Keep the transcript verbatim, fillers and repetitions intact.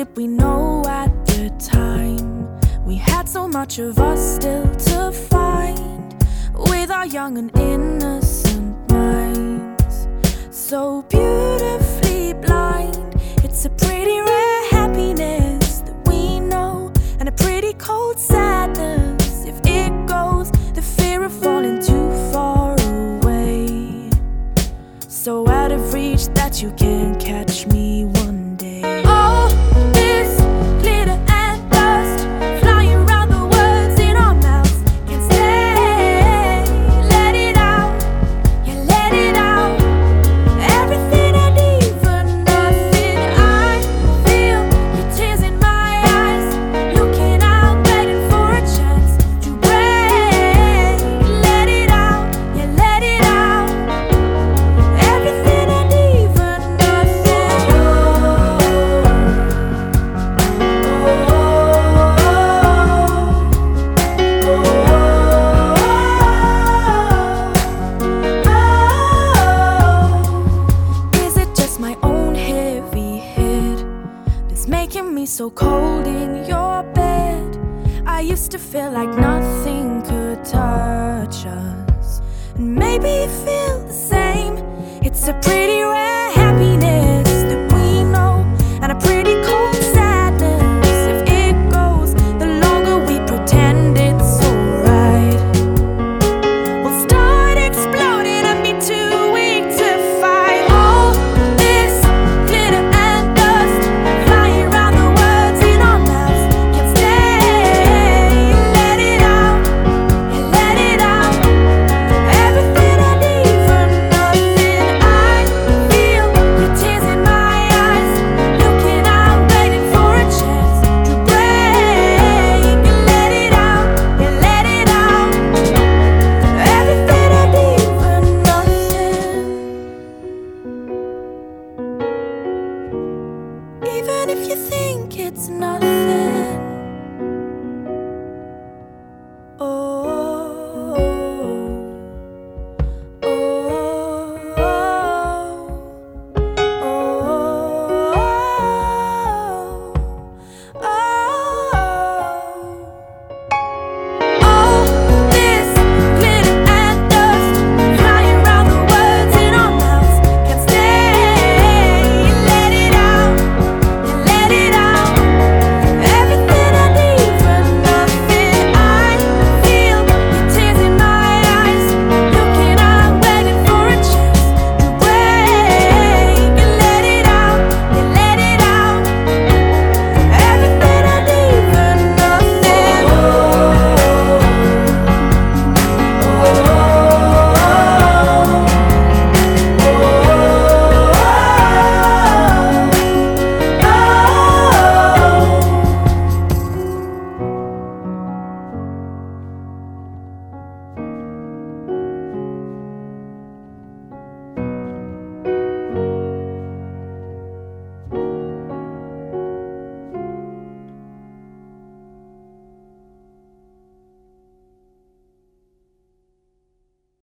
did we know at the time? We had so much of us still to find, with our young and innocent minds, so beautifully blind. It's a pretty rare happiness that we know, and a pretty cold sadness if it goes, the fear of falling too far away, so out of reach that you can't catch me one day. All this glitter and dust flying around, the words in our mouths can't stay. Let it out, yeah, let it out. Everything and even nothing. I feel your tears in my eyes, looking out, waiting for a chance to break. Let it out, yeah, let it out. Everything and even nothing. Oh, is it just my own heavy head that's making me so cold in your bed? I used to feel like nothing could touch us, and maybe you feel the same. It's a pretty rare happiness that we know, and a pretty cold sadness if it goes, the longer we pretend it's alright. We'll start exploding and be too weak to fight. All this glitter and dust flying around, the words in our mouths can't stay. Let it out, yeah, let it out. Everything and even nothing. I feel your tears in my eyes, looking out, waiting for a chance to break. Let it out, yeah, let it out. Everything and even nothing. Even if you think it's nothing.